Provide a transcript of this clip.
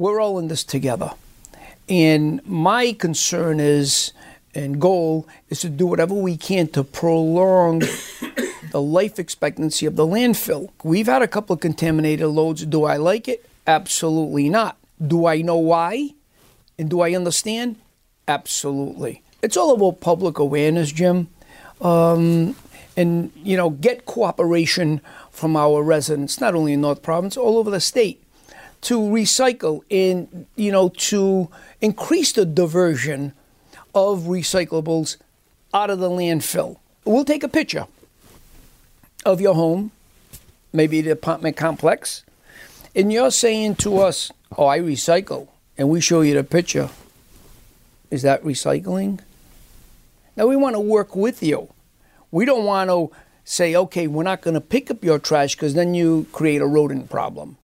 we're all in this together. And my concern is, and goal, is to do whatever we can to prolong the life expectancy of the landfill. We've had a couple of contaminated loads. Do I like it? Absolutely not. Do I know why? And do I understand? Absolutely. It's all about public awareness, Jim. And, get cooperation from our residents, not only in North Province, all over the state, to recycle and, to increase the diversion of recyclables out of the landfill. We'll take a picture of your home, maybe the apartment complex, and you're saying to us, oh, I recycle, and we show you the picture. Is that recycling? Now, we want to work with you. We don't want to say, okay, we're not going to pick up your trash because then you create a rodent problem.